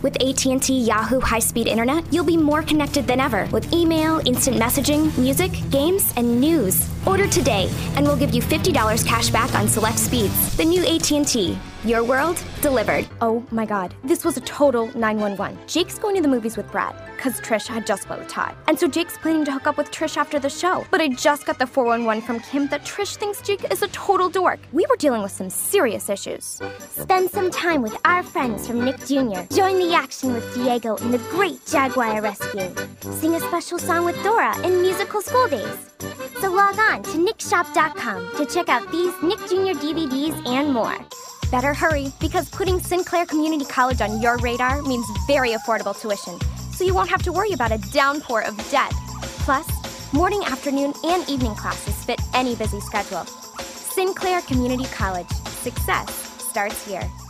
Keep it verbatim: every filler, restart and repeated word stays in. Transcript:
With A T and T Yahoo high-speed internet, you'll be more connected than ever with email, instant messaging, music, games, and news. Order today, and we'll give you fifty dollars cash back on select speeds. The new A T and T. Your world, delivered. Oh my god, this was a total nine one one. Jake's going to the movies with Brad, because Trish had just split with Todd. And so Jake's planning to hook up with Trish after the show. But I just got the four one one from Kim that Trish thinks Jake is a total dork. We were dealing with some serious issues. Spend some time with our friends from Nick Junior Join the action with Diego in the Great Jaguar Rescue. Sing a special song with Dora in Musical School Days. So log on to nick shop dot com to check out these Nick Junior D V Ds and more. Better hurry, because putting Sinclair Community College on your radar means very affordable tuition, so you won't have to worry about a downpour of debt. Plus, morning, afternoon, and evening classes fit any busy schedule. Sinclair Community College. Success starts here.